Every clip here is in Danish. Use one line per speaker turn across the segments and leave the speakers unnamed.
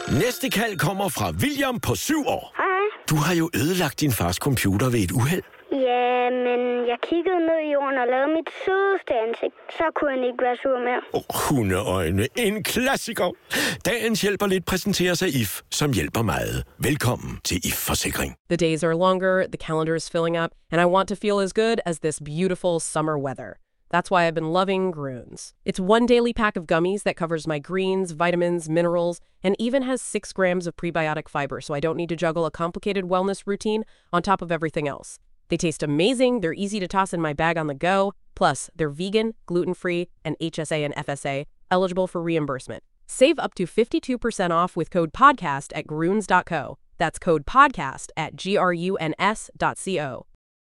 Næste kald kommer fra William på 7 år.
Hej.
Du har jo ødelagt din fars computer ved et uheld.
Ja, men jeg kiggede ned i jorden og lavede mit sødeste ansigt. Så kunne han ikke være sur mere.
Hundeøjne. En klassiker. Dagens hjælper lidt præsenteres af IF, som hjælper meget. Velkommen til IF Forsikring.
The days are longer, the calendar is filling up, and I want to feel as good as this beautiful summer weather. That's why I've been loving Grüns. It's one daily pack of gummies that covers my greens, vitamins, minerals, and even has 6 grams of prebiotic fiber, so I don't need to juggle a complicated wellness routine on top of everything else. They taste amazing, they're easy to toss in my bag on the go, plus they're vegan, gluten-free, and HSA and FSA, eligible for reimbursement. Save up to 52% off with code PODCAST at Grüns.co. That's code PODCAST at GRUNS.co.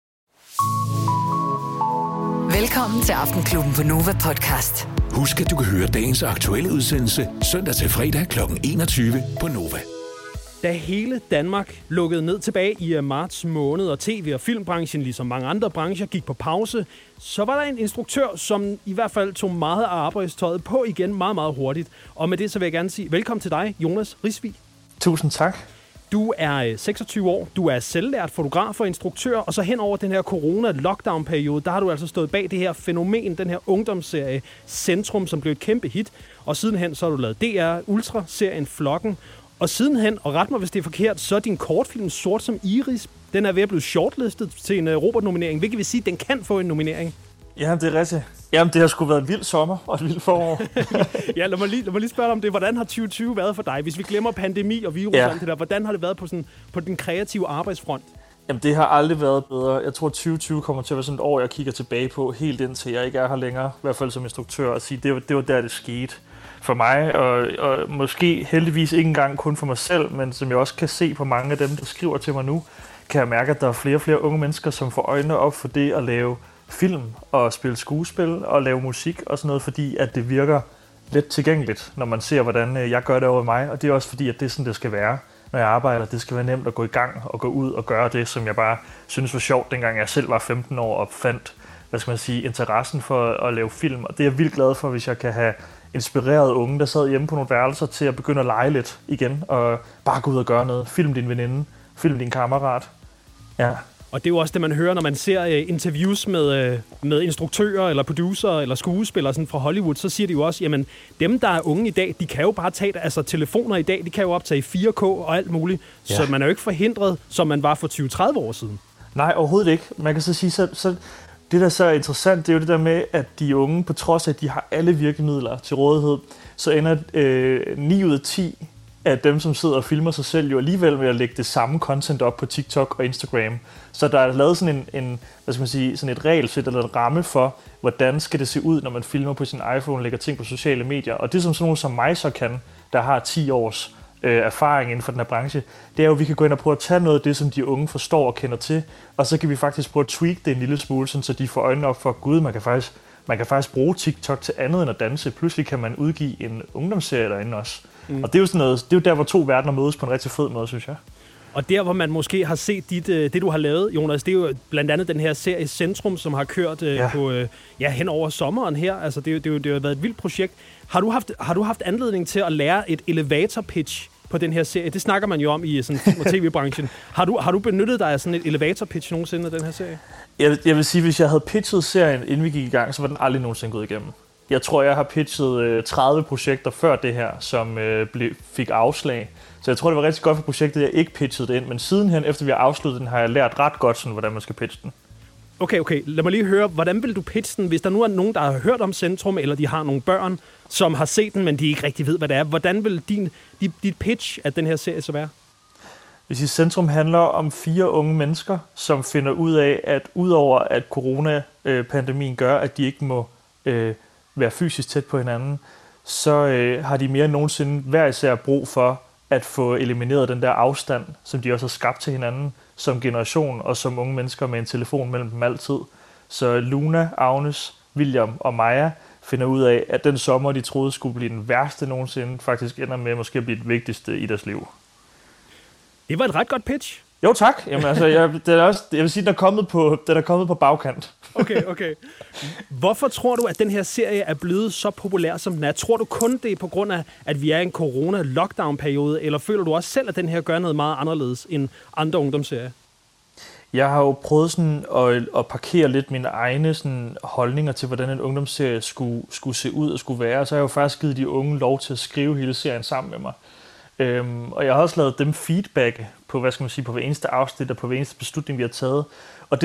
Velkommen til Aftenklubben på Nova Podcast.
Husk, at du kan høre dagens aktuelle udsendelse søndag til fredag kl. 21 på Nova.
Da hele Danmark lukkede ned tilbage i marts måned, og tv- og filmbranchen, ligesom mange andre brancher, gik på pause, så var der en instruktør, som i hvert fald tog meget af arbejdstøjet på igen meget, meget hurtigt. Og med det så vil jeg gerne sige velkommen til dig, Jonas Risvig.
Tusind tak.
Du er 26 år, du er selvlært fotograf og instruktør, og så hen over den her corona-lockdown-periode, der har du altså stået bag det her fænomen, den her ungdomsserie Centrum, som blev et kæmpe hit. Og sidenhen så har du lavet DR Ultra-serien Flokken. Og sidenhen, og ret mig hvis det er forkert, så er din kortfilm Sort som Iris, den er ved at blive shortlistet til en Robert-nominering, hvilket vil sige, at den kan få en nominering.
Ja, det er rigtigt. Jamen, det har sgu været en vild sommer og et vildt forår.
Ja, lad mig lige spørge dig om det. Hvordan har 2020 været for dig? Hvis vi glemmer pandemi og virus og alt det der, hvordan har det været på den kreative arbejdsfront?
Jamen, det har aldrig været bedre. Jeg tror, 2020 kommer til at være sådan et år, jeg kigger tilbage på, helt indtil jeg ikke er her længere, i hvert fald som instruktør, og sige, det var der, det skete for mig, og måske heldigvis ikke engang kun for mig selv, men som jeg også kan se på mange af dem, der skriver til mig nu, kan jeg mærke, at der er flere og flere unge mennesker, som får øjnene op for det at lave film og spille skuespil og lave musik og sådan noget, fordi at det virker let tilgængeligt, når man ser, hvordan jeg gør det over mig, og det er også fordi, at det er sådan, det skal være, når jeg arbejder. Det skal være nemt at gå i gang og gå ud og gøre det, som jeg bare synes var sjovt, dengang jeg selv var 15 år og fandt, interessen for at lave film, og det er jeg vildt glad for, hvis jeg kan have inspireret unge, der sad hjemme på nogle værelser til at begynde at lege lidt igen, og bare gå ud og gøre noget. Film din veninde, film din kammerat. Ja.
Og det er jo også det, man hører, når man ser interviews med instruktører, eller producer, eller skuespillere sådan fra Hollywood, så siger de jo også, jamen dem, der er unge i dag, de kan jo bare tage, telefoner i dag, de kan jo optage 4K og alt muligt, ja. Så man er jo ikke forhindret, som man var for 20-30 år siden. Nej,
overhovedet ikke. Man kan så sige, så det, der så er interessant, det er jo det der med, at de unge, på trods af, at de har alle virkemidler til rådighed, så ender 9 ud af 10 af dem, som sidder og filmer sig selv, jo alligevel med at lægge det samme content op på TikTok og Instagram. Så der er lavet sådan sådan et regelsæt eller et ramme for, hvordan skal det se ud, når man filmer på sin iPhone og lægger ting på sociale medier. Og det, som sådan nogen som mig så kan, der har 10 års erfaring inden for den her branche, det er jo, at vi kan gå ind og prøve at tage noget af det, som de unge forstår og kender til, og så kan vi faktisk prøve at tweak det en lille smule, så de får øjnene op for, gud, man kan faktisk bruge TikTok til andet end at danse. Pludselig kan man udgive en ungdomsserie derinde også. Og det er jo sådan noget, det er jo der, hvor to verdener mødes på en rigtig fed måde, synes jeg.
Og der, hvor man måske har set det, du har lavet, Jonas, det er jo blandt andet den her serie Centrum, som har kørt hen over sommeren her. Altså, det har været et vildt projekt. Har du haft anledning til at lære et elevator pitch på den her serie? Det snakker man jo om i sådan film- og tv-branchen. Har du benyttet dig af sådan et elevator pitch nogensinde af den her serie?
Jeg vil sige, hvis jeg havde pitchet serien, inden vi gik i gang, så var den aldrig nogensinde gået igennem. Jeg tror, jeg har pitchet 30 projekter før det her, som fik afslag. Så jeg tror, det var rigtig godt for projektet, jeg ikke pitchede det ind. Men sidenhen, efter vi har afsluttet den, har jeg lært ret godt, sådan, hvordan man skal pitche den.
Okay. Lad mig lige høre, hvordan vil du pitche den, hvis der nu er nogen, der har hørt om Centrum, eller de har nogle børn, som har set den, men de ikke rigtig ved, hvad det er. Hvordan vil dit pitch af den her serie så være?
Hvis Centrum handler om 4 unge mennesker, som finder ud af, at udover at coronapandemien gør, at de ikke må være fysisk tæt på hinanden, så har de mere end nogensinde hver især brug for at få elimineret den der afstand, som de også har skabt til hinanden som generation og som unge mennesker med en telefon mellem dem altid. Så Luna, Agnes, William og Maja finder ud af, at den sommer, de troede skulle blive den værste nogensinde, faktisk ender med måske at blive det vigtigste i deres liv.
Det var et ret godt pitch.
Jo, tak. Jamen, altså, jeg vil sige, den er kommet på bagkant.
Okay. Hvorfor tror du, at den her serie er blevet så populær, som den er? Tror du kun det er på grund af, at vi er i en corona-lockdown-periode, eller føler du også selv, at den her gør noget meget anderledes end andre ungdomsserier?
Jeg har jo prøvet sådan at parkere lidt mine egne sådan holdninger til, hvordan en ungdomsserie skulle se ud og skulle være. Så har jeg jo faktisk givet de unge lov til at skrive hele serien sammen med mig. Og jeg har også lavet dem feedback på, på hver eneste afsnit og på hver eneste beslutning, vi har taget. Og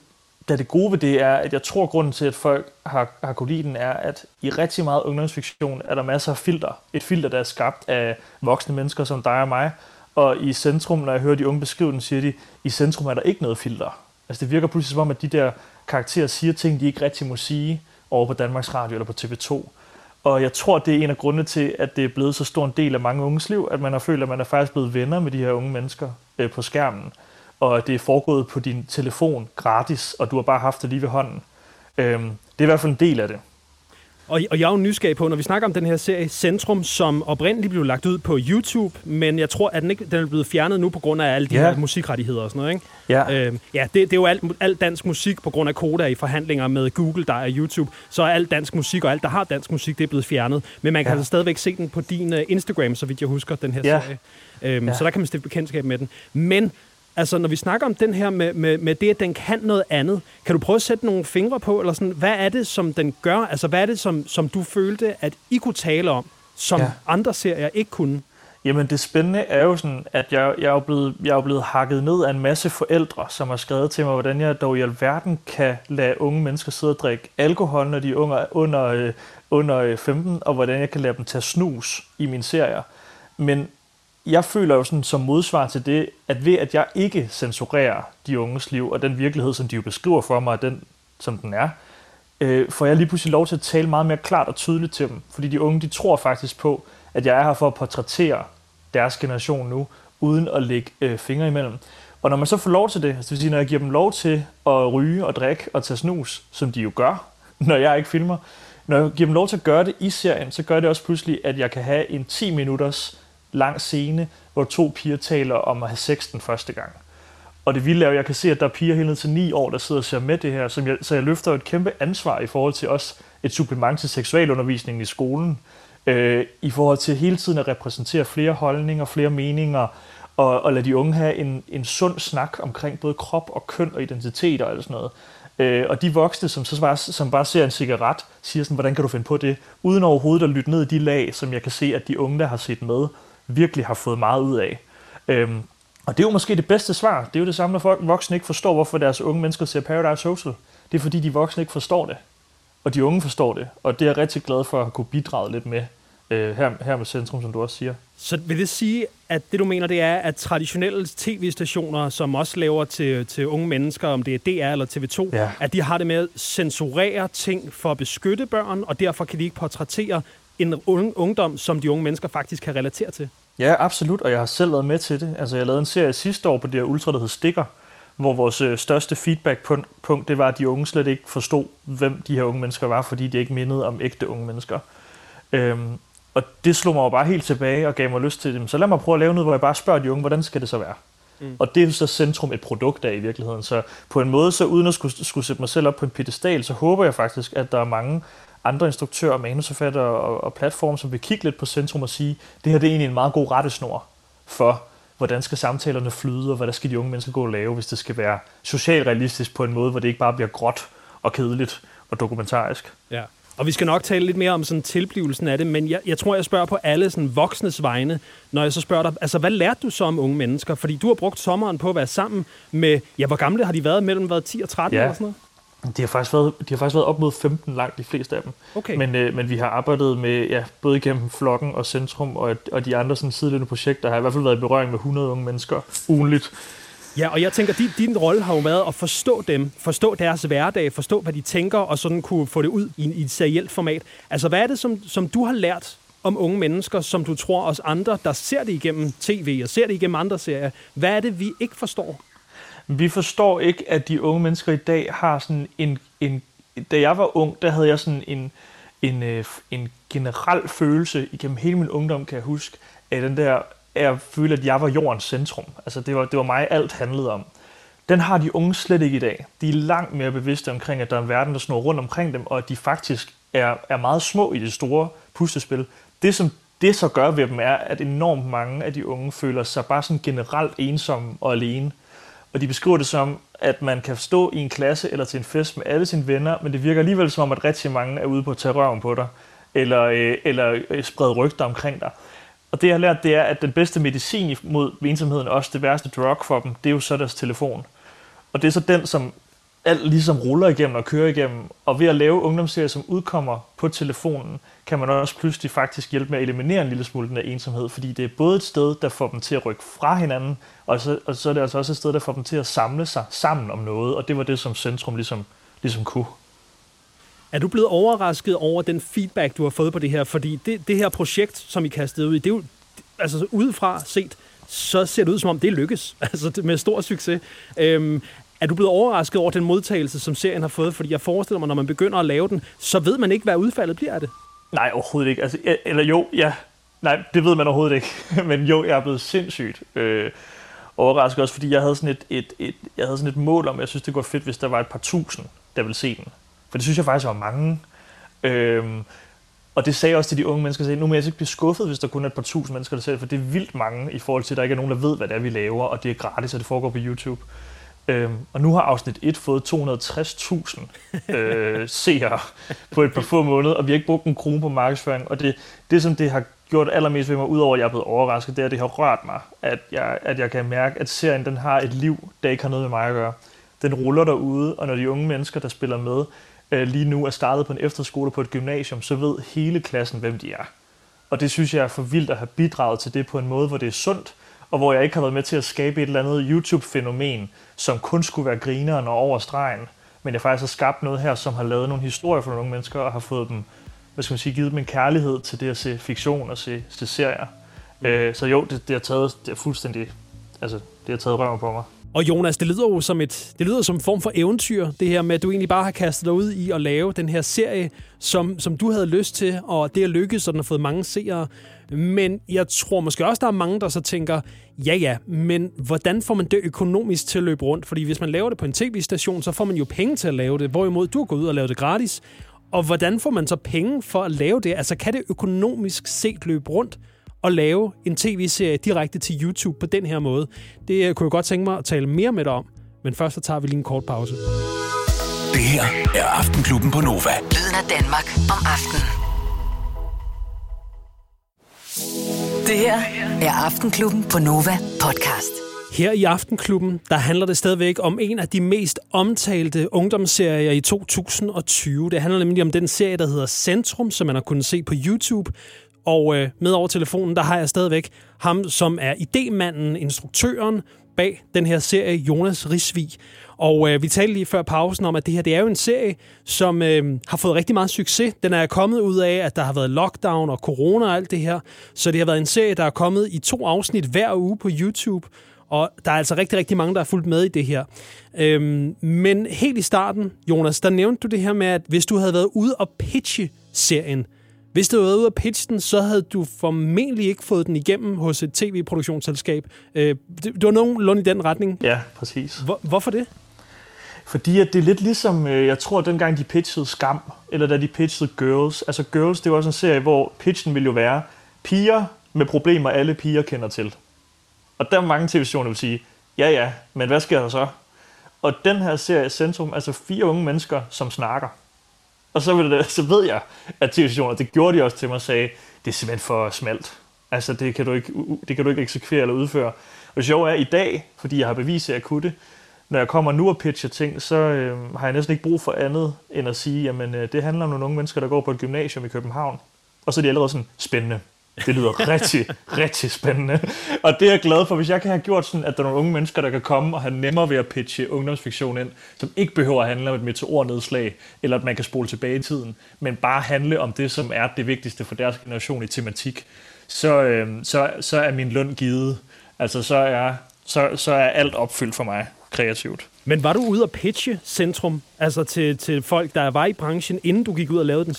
det gode ved det er, at jeg tror, grunden til, at folk har kunnet lide den, er, at i rigtig meget ungdomsfiktion er der masser af filter. Et filter, der er skabt af voksne mennesker som dig og mig. Og i centrum, når jeg hører de unge beskrive den, siger de, i centrum er der ikke noget filter. Altså det virker pludselig som om, at de der karakterer siger ting, de ikke rigtig må sige over på Danmarks Radio eller på TV2. Og jeg tror, det er en af grundene til, at det er blevet så stor en del af mange unges liv, at man har følt, at man er faktisk blevet venner med de her unge mennesker på skærmen. Og det er foregået på din telefon gratis, og du har bare haft det lige ved hånden. Det er i hvert fald en del af det.
Og jeg er jo nysgerrig på, når vi snakker om den her serie Centrum, som oprindeligt blev lagt ud på YouTube, men jeg tror, at den er blevet fjernet nu på grund af alle de her musikrettigheder og sådan noget, ikke?
Ja.
Det er jo alt dansk musik på grund af koda i forhandlinger med Google, der er YouTube. Så er alt dansk musik og alt, der har dansk musik, det er blevet fjernet. Men man kan altså stadigvæk se den på din Instagram, så vidt jeg husker, den her serie. Så der kan man stifte bekendtskab med den. Men altså, når vi snakker om den her med det, at den kan noget andet, kan du prøve at sætte nogle fingre på, eller sådan, hvad er det, som den gør? Altså, hvad er det, som du følte, at I kunne tale om, som andre serier ikke kunne?
Jamen, det spændende er jo sådan, at jeg er blevet hakket ned af en masse forældre, som har skrevet til mig, hvordan jeg dog i alverden kan lade unge mennesker sidde og drikke alkohol, når de er under 15, og hvordan jeg kan lade dem tage snus i mine serier. Men jeg føler jo sådan som modsvar til det, at ved at jeg ikke censurerer de unges liv, og den virkelighed, som de jo beskriver for mig, og den, som den er, får jeg lige pludselig lov til at tale meget mere klart og tydeligt til dem. Fordi de unge, de tror faktisk på, at jeg er her for at portrættere deres generation nu, uden at lægge fingre imellem. Og når man så får lov til det, altså det vil sige, når jeg giver dem lov til at ryge og drikke og tage snus, som de jo gør, når jeg ikke filmer, når jeg giver dem lov til at gøre det i serien, så gør det også pludselig, at jeg kan have en 10 minutters lang scene, hvor 2 piger taler om at have sex den første gang. Og det vilde er jo, jeg kan se, at der er piger helt ned til 9 år, der sidder og ser med det her, så jeg løfter et kæmpe ansvar i forhold til også et supplement til seksualundervisningen i skolen, i forhold til hele tiden at repræsentere flere holdninger, flere meninger, og lade de unge have en sund snak omkring både krop og køn og identitet og alt sådan noget. Og de voksne, som bare ser en cigaret, siger sådan, hvordan kan du finde på det, uden overhovedet at lytte ned i de lag, som jeg kan se, at de unge, der har set med, virkelig har fået meget ud af. Og det er jo måske det bedste svar. Det er jo det samme, når folk voksne ikke forstår, hvorfor deres unge mennesker ser Paradise Hotel. Det er fordi, de voksne ikke forstår det. Og de unge forstår det. Og det er jeg rigtig glad for at kunne bidrage lidt med her med Centrum, som du også siger.
Så vil det sige, at det du mener, det er, at traditionelle tv-stationer, som også laver til unge mennesker, om det er DR eller TV2, at de har det med at censurere ting for at beskytte børn, og derfor kan de ikke portrættere en ungdom, som de unge mennesker faktisk kan relatere til?
Ja, absolut, og jeg har selv været med til det. Altså, jeg lavede en serie sidste år på det her Ultra, der hed Stikker, hvor vores største feedback-punkt, det var, at de unge slet ikke forstod, hvem de her unge mennesker var, fordi de ikke mindede om ægte unge mennesker. Og det slog mig jo bare helt tilbage og gav mig lyst til dem. Så lad mig prøve at lave noget, hvor jeg bare spørger de unge, hvordan skal det så være? Og det er så Centrum et produkt af i virkeligheden. Så på en måde, så uden at skulle sætte mig selv op på en pedestal, så håber jeg faktisk, at der er mange andre instruktører, manusforfattere og platforme, som vil kigge lidt på Centrum og sige, det her det er egentlig en meget god rettesnor for, hvordan skal samtalerne flyde, og hvad der skal de unge mennesker gå og lave, hvis det skal være socialrealistisk på en måde, hvor det ikke bare bliver gråt og kedeligt og dokumentarisk.
Ja. Og vi skal nok tale lidt mere om sådan tilblivelsen af det, men jeg tror, jeg spørger på alle sådan voksnes vegne, når jeg så spørger dig, altså hvad lærte du så om unge mennesker? Fordi du har brugt sommeren på at være sammen med, hvor gamle har de været? Mellem 10 og 13 eller sådan noget?
De har faktisk været op mod 15 langt, de fleste af dem.
Okay.
Men vi har arbejdet med, både igennem Flokken og Centrum og de andre sådan sideløbende projekter, har i hvert fald været i berøring med 100 unge mennesker ugenligt.
Ja, og jeg tænker, din rolle har jo været at forstå dem, forstå deres hverdag, forstå, hvad de tænker, og sådan kunne få det ud i et serielt format. Altså, hvad er det, som du har lært om unge mennesker, som du tror os andre, der ser det igennem tv og ser det igennem andre serier, hvad er det, vi ikke forstår?
Vi forstår ikke, at de unge mennesker i dag har sådan en da jeg var ung, der havde jeg sådan en generel følelse igennem hele min ungdom, kan jeg huske, af den der jeg følte, at jeg var jordens centrum. Altså det var mig, alt handlede om. Den har de unge slet ikke i dag. De er langt mere bevidste omkring, at der er en verden, der snor rundt omkring dem, og at de faktisk er meget små i det store puslespil. Det, som det så gør ved dem, er, at enormt mange af de unge føler sig bare sådan generelt ensomme og alene. Og de beskriver det som, at man kan stå i en klasse eller til en fest med alle sine venner, men det virker alligevel som om, at rigtig mange er ude på at tage røven på dig, eller sprede rygter omkring dig. Og det jeg har lært, det er, at den bedste medicin mod ensomheden, også det værste drug for dem, det er jo så deres telefon. Og det er så den, som alt ligesom ruller igennem og kører igennem. Og ved at lave ungdomsserier, som udkommer på telefonen, kan man også pludselig faktisk hjælpe med at eliminere en lille smule den af ensomhed. Fordi det er både et sted, der får dem til at rykke fra hinanden, og så er det altså også et sted, der får dem til at samle sig sammen om noget. Og det var det, som Centrum ligesom kunne.
Er du blevet overrasket over den feedback, du har fået på det her? Fordi det her projekt, som I kastede ud i, det er jo, altså udefra set, så ser det ud som om det lykkes. Altså med stor succes. Er du blevet overrasket over den modtagelse, som serien har fået? Fordi jeg forestiller mig, når man begynder at lave den, så ved man ikke, hvad udfaldet bliver af det.
Nej, overhovedet ikke. Altså, nej, det ved man overhovedet ikke. Men jo, jeg er blevet sindssygt overrasket også, fordi jeg havde sådan et mål om, jeg synes, det går fedt, hvis der var et par tusind, der ville se den. For det synes jeg faktisk var mange. Og det sagde også til de unge mennesker, at nu må jeg ikke blive skuffet, hvis der kun er et par tusind mennesker, der ser det, for det er vildt mange i forhold til, at der ikke er nogen, der ved, hvad det er, vi laver, og det er gratis, og det foregår på YouTube. Og nu har afsnit 1 fået 260.000 seere på et par få måneder, og vi har ikke brugt en krone på markedsføring. Og det som det har gjort allermest ved mig, udover at jeg er blevet overrasket, det er, at det har rørt mig, at jeg kan mærke, at serien den har et liv, der ikke har noget med mig at gøre. Den ruller derude, og når de unge mennesker, der spiller med, lige nu er startet på en efterskole på et gymnasium, så ved hele klassen, hvem de er. Og det synes jeg er for vildt at have bidraget til det på en måde, hvor det er sundt, og hvor jeg ikke har været med til at skabe et eller andet YouTube-fænomen, som kun skulle være grineren og over stregen. Men jeg faktisk har skabt noget her, som har lavet nogle historier for nogle unge mennesker, og har fået dem, givet dem en kærlighed til det at se fiktion og se serier. Så jo, det har taget røven på mig.
Og Jonas, det lyder som en form for eventyr, det her med, at du egentlig bare har kastet dig ud i at lave den her serie, som du havde lyst til, og det er lykkedes, og den har fået mange seere. Men jeg tror måske også, der er mange, der så tænker, ja, men hvordan får man det økonomisk til at løbe rundt? Fordi hvis man laver det på en tv-station, så får man jo penge til at lave det, hvorimod du har gået ud og lavet det gratis. Og hvordan får man så penge for at lave det? Altså kan det økonomisk set løbe rundt og lave en tv-serie direkte til YouTube på den her måde? Det kunne jeg godt tænke mig at tale mere med dig om. Men først så tager vi lige en kort pause.
Det her er Aftenklubben på Nova.
Lyden af Danmark om aftenen. Det her er Aftenklubben på Nova podcast.
Her i Aftenklubben, der handler det stadigvæk om en af de mest omtalte ungdomsserier i 2020. Det handler nemlig om den serie, der hedder Centrum, som man har kunnet se på YouTube. Og med over telefonen, der har jeg stadigvæk ham, som er idémanden, instruktøren bag den her serie, Jonas Risvig. Og vi talte lige før pausen om, at det her det er jo en serie, som har fået rigtig meget succes. Den er kommet ud af, at der har været lockdown og corona og alt det her. Så det har været en serie, der er kommet i 2 afsnit hver uge på YouTube. Og der er altså rigtig, rigtig mange, der er fulgt med i det her. Men helt i starten, Jonas, der nævnte du det her med, at hvis du havde været ude og pitche serien, hvis du havde været ude at pitche den, så havde du formentlig ikke fået den igennem hos et tv-produktionsselskab. Det var nogenlunde i den retning.
Ja, præcis.
Hvorfor det?
Fordi at det er lidt ligesom, jeg tror, dengang de pitchede Skam, eller da de pitchede Girls. Altså Girls, det var også en serie, hvor pitchen ville jo være piger med problemer, alle piger kender til. Og der er mange tv-stationer, der vil sige, ja, men hvad sker der så? Og den her serie Centrum, altså 4 unge mennesker, som snakker. Og så ved jeg, at tv-stationer, det gjorde de også til mig, og sagde, det er simpelthen for smalt. Altså, det kan du ikke eksekvere eller udføre. Og det sjove er, i dag, fordi jeg har bevist, at jeg kunne det, når jeg kommer nu og pitcher ting, så har jeg næsten ikke brug for andet, end at sige, jamen, det handler om nogle unge mennesker, der går på et gymnasium i København. Og så er de allerede sådan, spændende. Det lyder rigtig, rigtig spændende. Og det er jeg glad for, hvis jeg kan have gjort sådan, at der er nogle unge mennesker, der kan komme og have nemmere ved at pitche ungdomsfiktion ind, som ikke behøver at handle om et meteornedslag, eller at man kan spole tilbage i tiden, men bare handle om det, som er det vigtigste for deres generation i tematik, så er min løn givet. Altså, så er alt opfyldt for mig kreativt.
Men var du ude at pitche Centrum, altså til folk, der var i branchen, inden du gik ud og lavede den selv?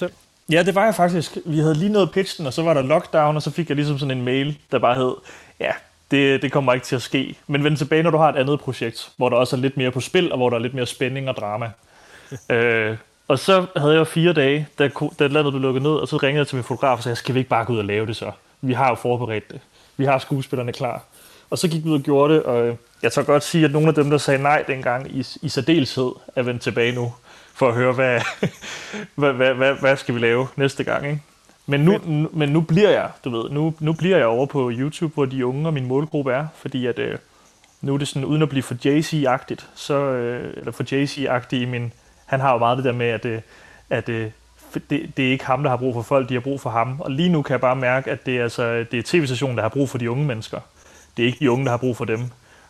Ja, det var jeg faktisk. Vi havde lige nået pitchen, og så var der lockdown, og så fik jeg ligesom sådan en mail, der bare hed, ja, det kommer ikke til at ske. Men vend tilbage, når du har et andet projekt, hvor der også er lidt mere på spil, og hvor der er lidt mere spænding og drama. Og så havde jeg 4 dage, da landet blev lukket ned, og så ringede jeg til min fotograf og sagde, skal vi ikke bare gå ud og lave det så? Vi har jo forberedt det. Vi har skuespillerne klar. Og så gik vi ud og gjorde det, og jeg tør godt sige, at nogle af dem, der sagde nej dengang, i særdeleshed er vendt tilbage nu, for at høre, hvad skal vi lave næste gang, ikke? Men nu bliver jeg, nu bliver jeg over på YouTube, hvor de unge og min målgruppe er, fordi at nu er det sådan, uden at blive for Jay-Z-agtigt, eller for Jay-Z-agtigt i min, han har jo meget det der med, at det er ikke ham, der har brug for folk, de har brug for ham. Og lige nu kan jeg bare mærke, at det er tv-stationen, der har brug for de unge mennesker. Det er ikke de unge, der har brug for dem.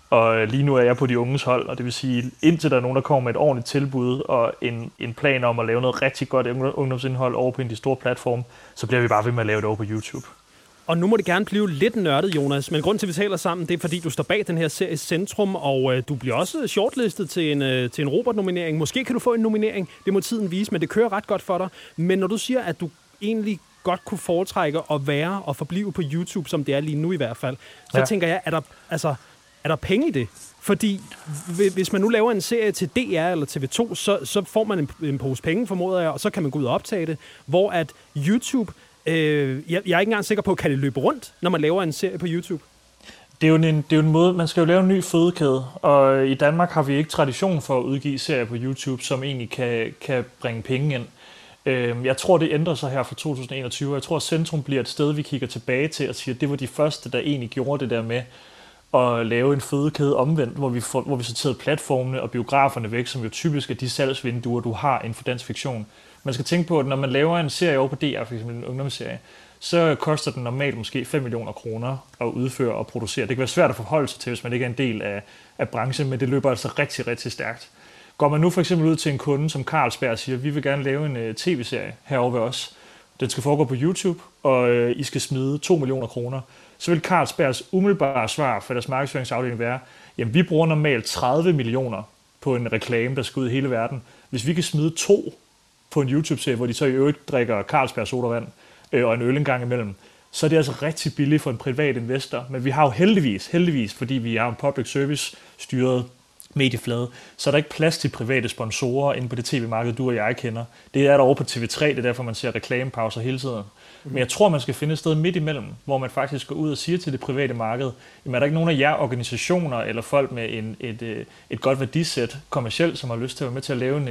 Og lige nu er jeg på de unges hold, og det vil sige, indtil der er nogen, der kommer med et ordentligt tilbud og en plan om at lave noget rigtig godt ungdomsindhold over på en af de store platforme, så bliver vi bare ved med at lave det over på YouTube.
Og nu må det gerne blive lidt nørdet, Jonas, men grunden til, at vi taler sammen, det er, fordi du står bag den her serie Centrum, og du bliver også shortlistet til en Robert-nominering. Måske kan du få en nominering, det må tiden vise, men det kører ret godt for dig. Men når du siger, at du egentlig godt kunne foretrække at være og forblive på YouTube, som det er lige nu i hvert fald, så tænker jeg, er der penge i det? Fordi hvis man nu laver en serie til DR eller TV2, så får man en pose penge, formoder jeg, og så kan man gå ud og optage det, hvor at YouTube, jeg er ikke engang sikker på, kan det løbe rundt, når man laver en serie på YouTube?
Det er jo en måde, man skal jo lave en ny fødekæde, og i Danmark har vi ikke tradition for at udgive serier på YouTube, som egentlig kan bringe penge ind. Jeg tror, det ændrer sig her fra 2021. Jeg tror, at Centrum bliver et sted, vi kigger tilbage til og siger, at det var de første, der egentlig gjorde det der med at lave en fødekæde omvendt, hvor vi sorterede platformene og biograferne væk, som jo typisk er de salgsvinduer, du har inden for dansk fiktion. Man skal tænke på, at når man laver en serie over på DR, f.eks. en ungdomsserie, så koster den normalt måske 5 millioner kroner at udføre og producere. Det kan være svært at forholde sig til, hvis man ikke er en del af branchen, men det løber altså rigtig, rigtig stærkt. Går man nu for eksempel ud til en kunde som Carlsberg og siger, vi vil gerne lave en tv-serie herovre ved os. Den skal foregå på YouTube, og I skal smide 2 millioner kroner. Så vil Carlsbergs umiddelbare svar for deres markedsføringsafdeling være, jamen vi bruger normalt 30 millioner på en reklame, der skal ud i hele verden. Hvis vi kan smide 2 på en YouTube-serie, hvor de så i øvrigt drikker Carlsberg sodavand og en øl en gang imellem, så er det altså rigtig billigt for en privat investor. Men vi har jo heldigvis, fordi vi har en public service styret medieflade, så er der ikke plads til private sponsorer inde på det tv-marked, du og jeg kender. Det er der over på TV3, det er derfor, man ser reklamepauser hele tiden. Men jeg tror, man skal finde et sted midt imellem, hvor man faktisk går ud og siger til det private marked, jamen er der ikke nogen af jer organisationer eller folk med et godt værdisæt kommercielt, som har lyst til at være med til at lave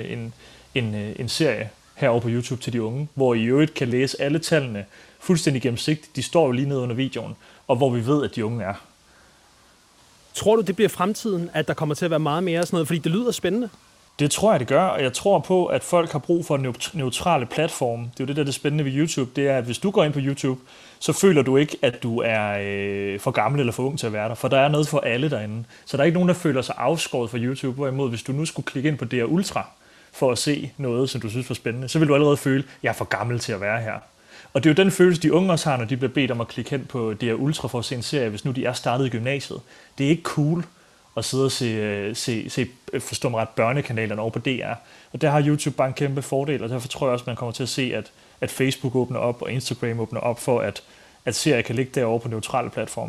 en serie herovre på YouTube til de unge, hvor I øvrigt kan læse alle tallene fuldstændig gennemsigtigt. De står jo lige nede under videoen, og hvor vi ved, at de unge er.
Tror du, det bliver fremtiden, at der kommer til at være meget mere sådan noget? Fordi det lyder spændende.
Det tror jeg, det gør, og jeg tror på, at folk har brug for en neutrale platform. Det er jo det, der er det spændende ved YouTube. Det er, at hvis du går ind på YouTube, så føler du ikke, at du er for gammel eller for ung til at være der, for der er noget for alle derinde. Så der er ikke nogen, der føler sig afskåret fra YouTube, hvorimod hvis du nu skulle klikke ind på DR Ultra for at se noget, som du synes var spændende, så vil du allerede føle, at jeg er for gammel til at være her. Og det er jo den følelse, de unge også har, når de bliver bedt om at klikke hen på DR Ultra for at se en serie, hvis nu de er startet i gymnasiet. Det er ikke cool at sidde og se forstå mig ret, børnekanalerne over på DR. Og der har YouTube bare en kæmpe fordel, og derfor tror jeg også, at man kommer til at se, at Facebook åbner op, og Instagram åbner op for, at serier kan ligge derovre på neutrale platforme.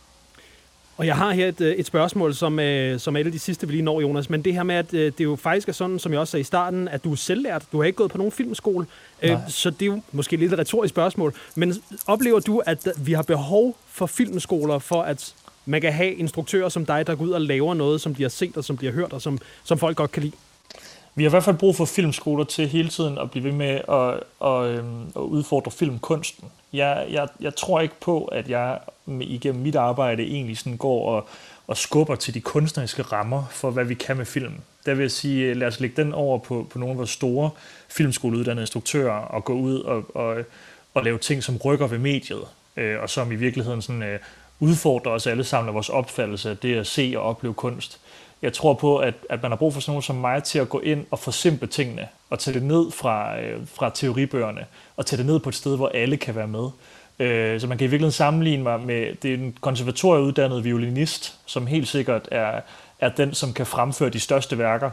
Og jeg har her et spørgsmål, som alle de sidste, vi lige når, Jonas. Men det her med, at det jo faktisk er sådan, som jeg også sagde i starten, at du er selvlært. Du har ikke gået på nogen filmskole. Så det er jo måske lidt et retorisk spørgsmål. Men oplever du, at vi har behov for filmskoler, for at man kan have instruktører som dig, der går ud og laver noget, som de har set og som de har hørt, og som folk godt kan lide?
Vi har i hvert fald brug for filmskoler til hele tiden at blive ved med at udfordre filmkunsten. Jeg tror ikke på, at jeg igennem mit arbejde egentlig sådan går og skubber til de kunstneriske rammer for, hvad vi kan med film. Der vil jeg sige, lad os lægge den over på nogle af vores store filmskoleuddannede instruktører og gå ud og lave ting, som rykker ved mediet, og som i virkeligheden sådan, udfordrer os alle sammen af vores opfattelse af det at se og opleve kunst. Jeg tror på, at man har brug for sådan nogen som mig til at gå ind og forsimple tingene, og tage det ned fra teoribøgerne, og tage det ned på et sted, hvor alle kan være med. Så man kan i virkeligheden sammenligne mig med, det er en konservatorieuddannet violinist, som helt sikkert er den, som kan fremføre de største værker.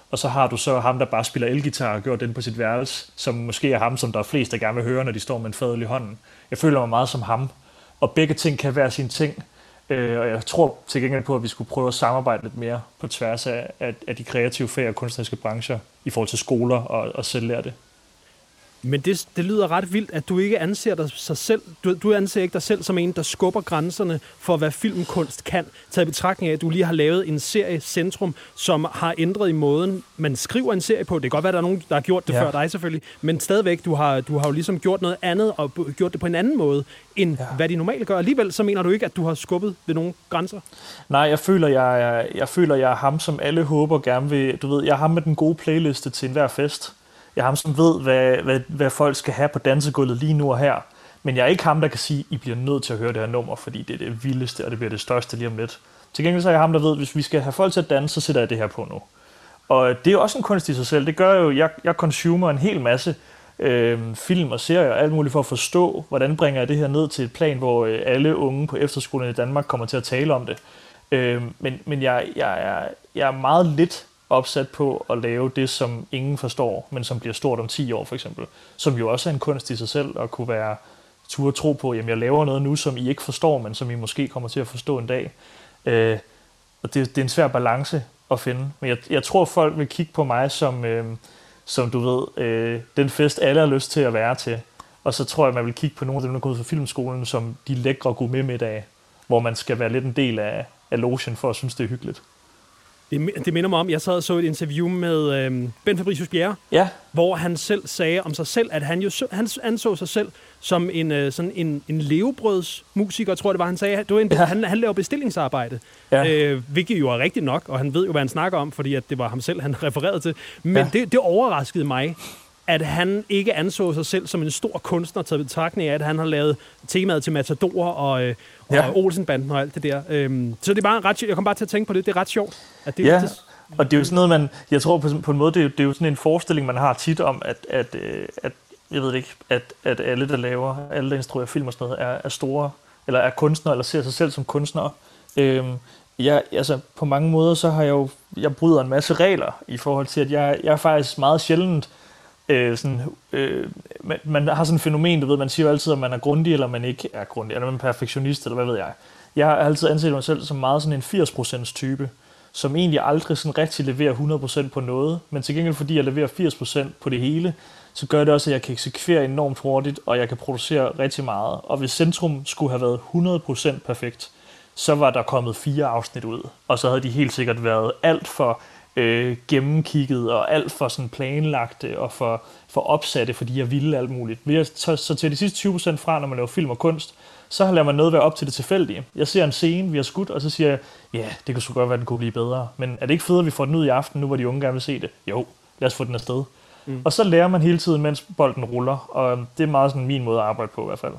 og så har du så ham, der bare spiller elgitar og gør den på sit værelse, som måske er ham, som der er flest, der gerne vil høre, når de står med en fadøl i hånden. Jeg føler mig meget som ham, og begge ting kan være sine ting, og jeg tror til gengæld på, at vi skulle prøve at samarbejde lidt mere på tværs af de kreative fag og kunstneriske brancher i forhold til skoler og selvlærte.
Men det lyder ret vildt, at du ikke anser dig sig selv, du anser ikke dig selv som en, der skubber grænserne for, hvad filmkunst kan, taget i betragtning af, at du lige har lavet en serie, Centrum, som har ændret i måden, man skriver en serie på. Det kan godt være, at der er nogen, der har gjort det før dig selvfølgelig, men stadigvæk, du har jo ligesom gjort noget andet, og gjort det på en anden måde, end hvad de normalt gør. Alligevel så mener du ikke, at du har skubbet ved nogle grænser?
Nej, jeg føler, jeg er ham, som alle håber gerne vil. Du ved, jeg er ham med den gode playliste til enhver fest. Jeg er ham, som ved, hvad folk skal have på dansegulvet lige nu og her. Men jeg er ikke ham, der kan sige, I bliver nødt til at høre det her nummer, fordi det er det vildeste, og det bliver det største lige om lidt. Til gengæld så er jeg ham, der ved, hvis vi skal have folk til at danse, så sætter jeg det her på nu. Og det er også en kunst i sig selv. Det gør jo, jeg consumer en hel masse film og serier og alt muligt for at forstå, hvordan bringer jeg det her ned til et plan, hvor alle unge på efterskolen i Danmark kommer til at tale om det. Men jeg er meget lidt opsat på at lave det, som ingen forstår, men som bliver stort om 10 år for eksempel. Som jo også er en kunst i sig selv, at kunne være turde tro på, jamen jeg laver noget nu, som I ikke forstår, men som I måske kommer til at forstå en dag. Og det er en svær balance at finde. Men jeg tror, folk vil kigge på mig som du ved, den fest, alle har lyst til at være til. Og så tror jeg, man vil kigge på nogle af dem, der går ud fra filmskolen, som de lækre gourmetmiddage, hvor man skal være lidt en del af logen for at synes, det er hyggeligt.
Det minder mig om, jeg sad og så et interview med Ben Fabricius Bjerre, hvor han selv sagde om sig selv, at han anså sig selv som en levebrødsmusiker, tror jeg det var, han sagde. Han laver bestillingsarbejde, hvilket jo er rigtigt nok, og han ved jo, hvad han snakker om, fordi at det var ham selv, han refererede til. Men det overraskede mig, at han ikke anså sig selv som en stor kunstner, taget betragtning af, at han har lavet temaet til Matador og Olsenbanden og alt det der. Så det er bare ret. Jeg kom bare til at tænke på det. Det er ret sjovt. At det,
og det er jo sådan noget, jeg tror på en måde, det er jo sådan en forestilling, man har tit om, at jeg ved ikke, at alle, der instruerer film og sådan noget, er store, eller er kunstnere, eller ser sig selv som kunstnere. Altså, på mange måder, så har jeg bryder en masse regler i forhold til, at jeg er faktisk meget sjældent man har sådan et fænomen, du ved, man siger jo altid, at man er grundig, eller man ikke er grundig, eller man er perfektionist, eller hvad ved jeg. Jeg har altid anset mig selv som meget sådan en 80% type, som egentlig aldrig sådan rigtig leverer 100% på noget, men til gengæld fordi jeg leverer 80% på det hele, så gør det også, at jeg kan eksekvere enormt hurtigt, og jeg kan producere rigtig meget. Og hvis Centrum skulle have været 100% perfekt, så var der kommet 4 afsnit ud, og så havde de helt sikkert været alt for gennemkigget og alt for sådan planlagte og for opsatte, fordi jeg ville alt muligt. Så til de sidste 20% fra, når man laver film og kunst, så lader man noget være op til det tilfældige. Jeg ser en scene, vi har skudt, og så siger jeg, ja, det kan sgu godt være, den kunne blive bedre. Men er det ikke fedt, at vi får den ud i aften, nu hvor de unge gerne vil se det? Jo, lad os få den afsted. Og så lærer man hele tiden, mens bolden ruller, og det er meget sådan min måde at arbejde på i hvert fald.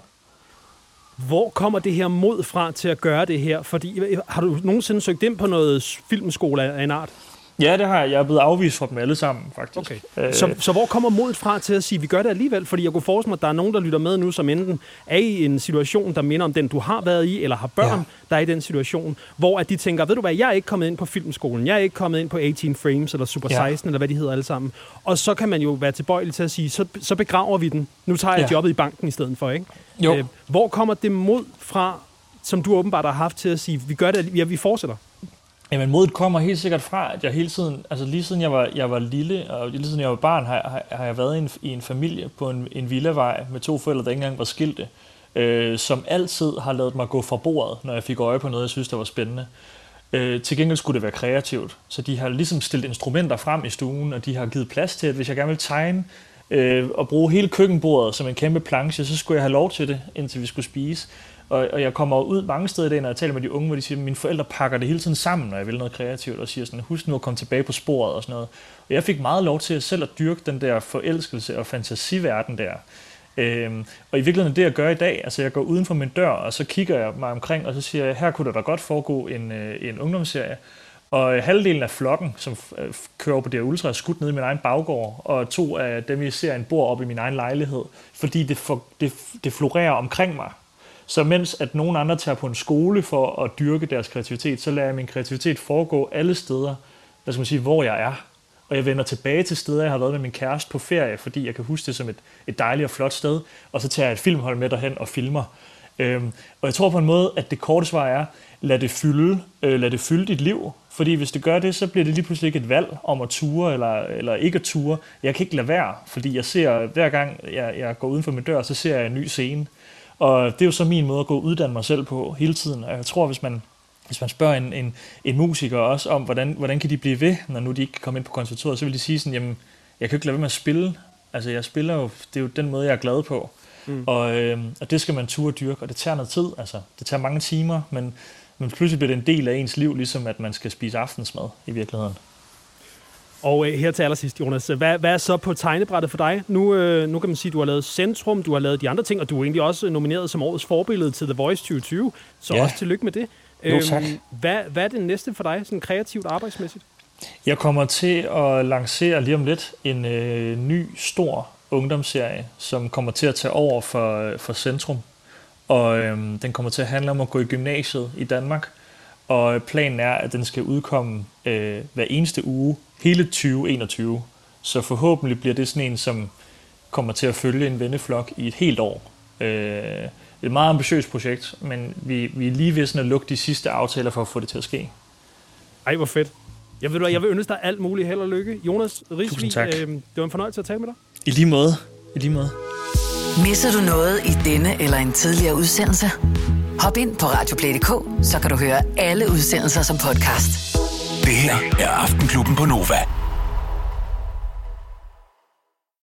Hvor kommer det her mod fra til at gøre det her? Fordi har du nogensinde søgt ind på noget filmskole af en art?
Ja, det har jeg. Jeg er blevet afvist fra dem alle sammen, faktisk.
Okay. Så hvor kommer modet fra til at sige, at vi gør det alligevel? Fordi jeg kunne forestille mig, at der er nogen, der lytter med nu, som enten er i en situation, der minder om den, du har været i, eller har børn, der er i den situation, hvor at de tænker, ved du hvad, jeg er ikke kommet ind på filmskolen, jeg er ikke kommet ind på 18 Frames, eller Super 16, eller hvad de hedder alle sammen. Og så kan man jo være tilbøjelig til at sige, så begraver vi den. Nu tager jeg jobbet i banken i stedet for, ikke?
Jo.
Hvor kommer det mod fra, som du åbenbart har haft til at sige, vi gør det, vi fortsætter?
Jamen, modet kommer helt sikkert fra, at jeg hele tiden, altså lige siden jeg var lille, og lige siden jeg var barn, har jeg været i en familie på en villavej med 2 forældre, der ikke engang var skilte, som altid har ladet mig gå fra bordet, når jeg fik øje på noget, jeg synes, der var spændende. Til gengæld skulle det være kreativt, så de har ligesom stillet instrumenter frem i stuen, og de har givet plads til, at hvis jeg gerne vil tegne og bruge hele køkkenbordet som en kæmpe planche, så skulle jeg have lov til det, indtil vi skulle spise. Og jeg kommer ud mange steder i dag, når jeg taler med de unge, hvor de siger, at mine forældre pakker det hele tiden sammen, når jeg vil noget kreativt, og siger sådan, husk nu at komme tilbage på sporet og sådan noget. Og jeg fik meget lov til selv at dyrke den der forelskelse og fantasiverden der. Og i virkeligheden det, jeg gør i dag, altså jeg går uden for min dør, og så kigger jeg mig omkring, og så siger jeg, her kunne der da godt foregå en ungdomsserie. Og halvdelen af flokken, som kører på det her ultra, er skudt ned i min egen baggård, og 2 af dem, jeg ser, en bor op i min egen lejlighed, fordi det florerer omkring mig. Så mens at nogen andre tager på en skole for at dyrke deres kreativitet, så lader jeg min kreativitet foregå alle steder, hvad skal man sige, hvor jeg er. og jeg vender tilbage til steder, jeg har været med min kæreste på ferie, fordi jeg kan huske det som et dejligt og flot sted, og så tager jeg et filmhold med derhen og filmer. Og jeg tror på en måde, at det korte svar er, lad det fylde dit liv. Fordi hvis det gør det, så bliver det lige pludselig ikke et valg om at ture eller ikke at ture. Jeg kan ikke lade være, fordi jeg ser, hver gang jeg går uden for min dør, så ser jeg en ny scene. Og det er jo så min måde at gå og uddanne mig selv på hele tiden. Og jeg tror, hvis man spørger en musiker også om, hvordan kan de blive ved, når nu de ikke kan komme ind på konservatoriet, så vil de sige sådan, jamen, jeg kan ikke lade være med at spille. Altså, jeg spiller jo, det er jo den måde, jeg er glad på. Og det skal man ture dyrke, og det tager noget tid. Altså, det tager mange timer, men pludselig bliver det en del af ens liv, ligesom at man skal spise aftensmad i virkeligheden.
Og her til allersidst, Jonas, hvad er så på tegnebrættet for dig? Nu kan man sige, at du har lavet Centrum, du har lavet de andre ting, og du er egentlig også nomineret som årets forbillede til The Voice 2020, så også tillykke med det.
Tak.
Hvad er det næste for dig, sådan kreativt arbejdsmæssigt?
Jeg kommer til at lancere lige om lidt en ny, stor ungdomsserie, som kommer til at tage over for Centrum. Og den kommer til at handle om at gå i gymnasiet i Danmark. Og planen er, at den skal udkomme hver eneste uge, hele 2021. Så forhåbentlig bliver det sådan en, som kommer til at følge en venneflok i et helt år. Et meget ambitiøst projekt, men vi er lige ved sådan at lukke de sidste aftaler for at få det til at ske.
Ej, hvor fedt. Jeg vil ønske dig alt muligt held og lykke. Jonas Risvig, det var en fornøjelse at tale med dig.
I lige måde.
Misser du noget i denne eller en tidligere udsendelse? Hop ind på radioplay.dk, så kan du høre alle udsendelser som podcast.
Det her er Aftenklubben på Nova.